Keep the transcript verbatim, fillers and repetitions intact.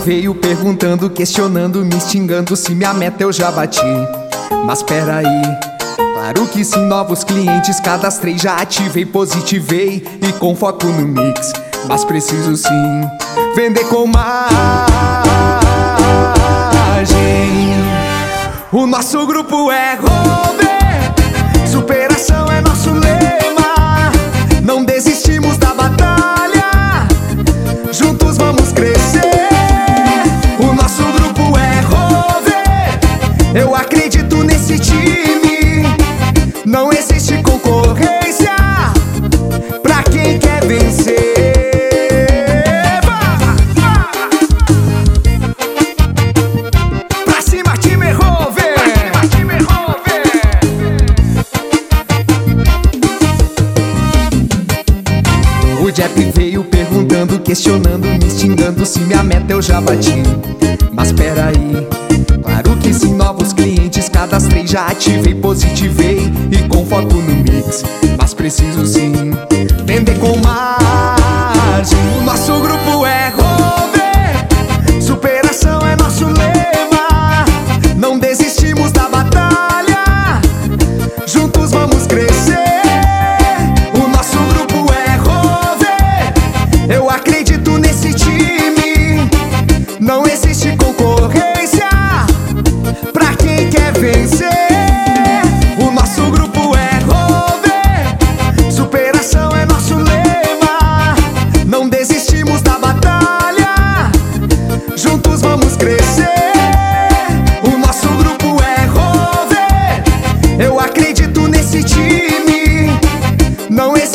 veio perguntando, questionando, me instigando se minha meta eu já bati. Mas peraí, claro que sim, novos clientes cadastrei, já ativei, positivei e com foco no mix. Mas preciso sim vender com margem. O nosso grupo é Rover, superação é nosso lema. Não desistimos da batalha, juntos vamos crescer. O nosso grupo é Rover, eu acredito nesse time. Não existe concorrência pra quem quer vencer. Pra cima, time Rover! O Jeff veio perguntando, questionando, me instigando se minha meta eu já bati. Mas peraí, claro que sim, novos clientes cadastrei, já ativei, positivei e com foco no mix. Mas preciso sim vender com margem. O nosso grupo é Rover, superação é nosso lema. Não desistimos da batalha, juntos vamos crescer. O nosso grupo é Rover, eu acredito nesse time. Não existe concorrência pra quem quer vencer. O nosso grupo é Rover, superação é nosso lema. Não desistimos da batalha, juntos vamos crescer. O nosso grupo é Rover, eu acredito nesse time. Não existe